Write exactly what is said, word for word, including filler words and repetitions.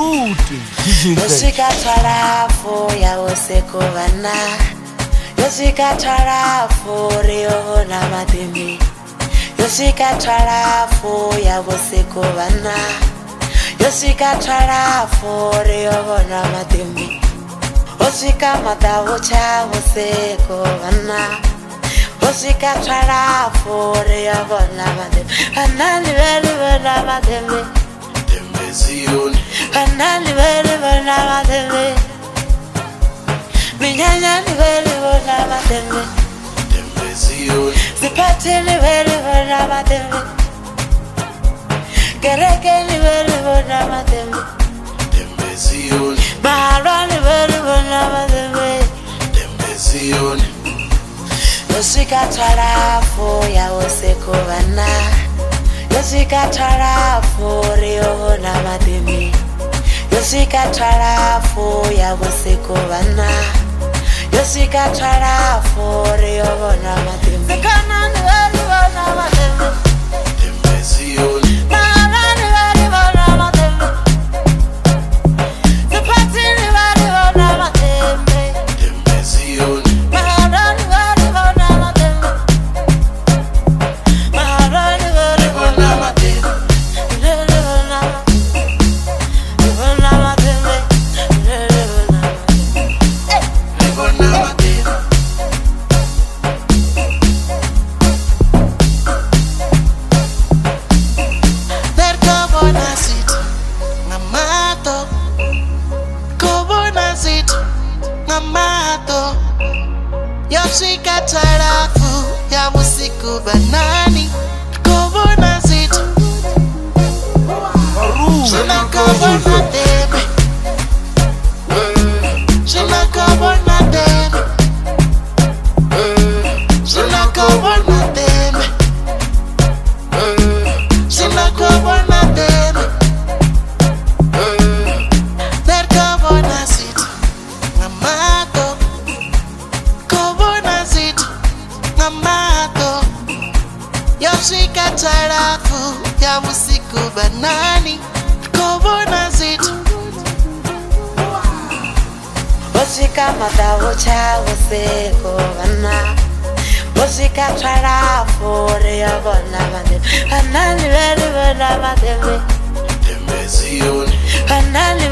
rude. Yosika tarafu ya useko vana. Yosika tarafu rio na mademi. Yosika tarafu ya useko vana. Yosika tarafu rio na mademi. Yosika matawocha useko vana. Yosika tarafu rio na mademi. Anani veri vana mademi. Zion, Anani veri vana mademi. Minyanya ni veri vana mademi. Zion, Zipati ni veri vana mademi. Gereke ni veri vana mademi. Zion, Mahara ni veri vana mademi. Zion, Yosika tarafu ya useko vana. Yosika tarafu rio na mademi. Yosika tarafu ya useko vana. Yosika tarafu rio na mademi. Sekana ni veri vana mademi. Zion, Mahara ni veri vana mademi. Zipati ni veri vana mademi. Zion, Mahara ni veri vana mademi. Mahara ni veri vana mademi. Yosika tarafu ya usiku banani. Kobona zito Shina kobona debe. Shina kobona debe. Shina kobona debe. Shina kobona debe. Der kobona zito Ngamato Kobona zito Ngamato Yosika tarafu ya usiku banani. Kobona zito Yosika matawocha useko vana. Yosika tarafu rio na mademi. Anani veri vana mademi. Zion, Anani